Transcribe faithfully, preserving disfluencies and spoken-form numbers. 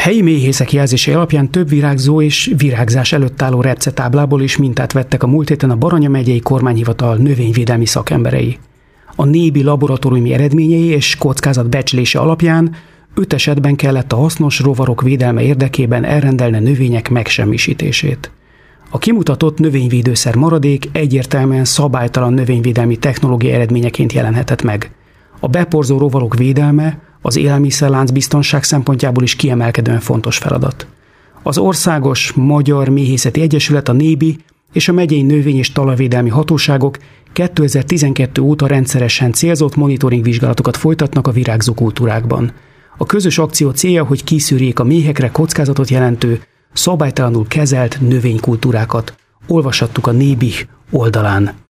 Helyi méhészek jelzése alapján több virágzó és virágzás előtt álló repcetáblából is mintát vettek a múlt héten a Baranya megyei kormányhivatal növényvédelmi szakemberei. A nébi laboratóriumi eredményei és kockázatbecslése alapján öt esetben kellett a hasznos rovarok védelme érdekében elrendelni a növények megsemmisítését. A kimutatott növényvédőszer maradék egyértelműen szabálytalan növényvédelmi technológia eredményeként jelenhetett meg. A beporzó rovarok védelme az élelmiszerlánc biztonság szempontjából is kiemelkedően fontos feladat. Az Országos Magyar Méhészeti Egyesület, a nébi és a megyei növény- és talajvédelmi hatóságok kétezer-tizenkettő óta rendszeresen célzott monitoring vizsgálatokat folytatnak a virágzó kultúrákban. A közös akció célja, hogy kiszűrjék a méhekre kockázatot jelentő, szabálytalanul kezelt növénykultúrákat. Olvashattuk a nébi oldalán.